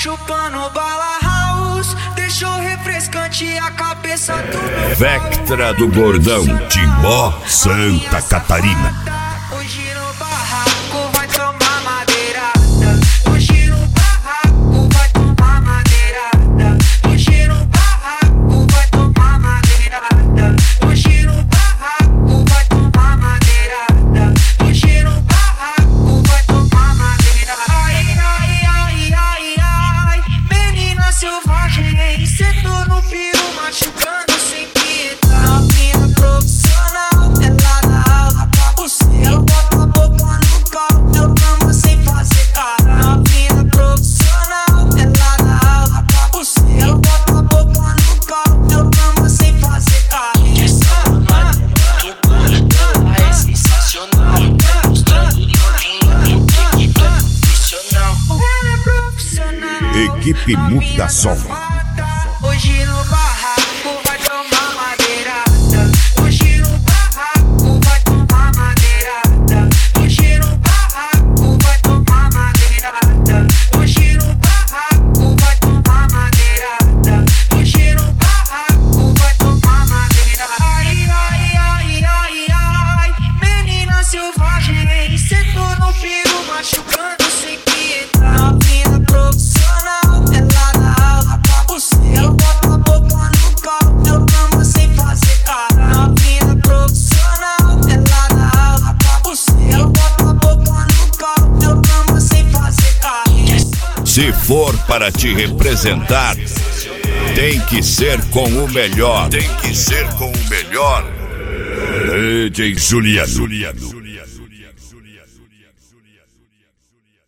chupando bala house, deixou refrescante a cabeça do meu Vectra do Gordão, Timbó, Santa Catarina. Hoje no barraco vai tomar madeirada. Hoje no barraco vai tomar madeirada. Hoje no barraco vai tomar madeirada. Hoje no barraco vai tomar madeirada. Hoje no barraco vai tomar madeirada. Ai, ai, ai, ai, ai, menina selvagem, sentou no piro machucando sem piedade. Novinha profissional, ela dá aula pra você. Eu boto a boca no pau, eu amo sem fazer cara. Novinha profissional, ela dá aula pra você. Eu boto a boca no pau, eu amo sem fazer cara. Essa maneira que dura, é sensacional. Mostrando novinho, equipe profissional. Ela é profissional. Equipe Mutação. Hoje no barraco vai tomar madeirada. Hoje no barraco vai tomar madeirada. Hoje no barraco vai tomar madeirada. Hoje no barraco vai tomar madeirada. Hoje no barraco vai tomar madeirada. Ai, ai, ai, ai, ai, menina selvagem, sentou no piro machucando sem piedade. Novinha profissional, ela dá aula pra você. Eu boto a boca no pau, eu amo sem fazer cara. Novinha profissional, ela dá aula pra você. Eu boto a boca no pau, eu amo sem fazer cara. Se for para te representar, tem que ser com o melhor. Tem que ser com o melhor. DJ Juliano.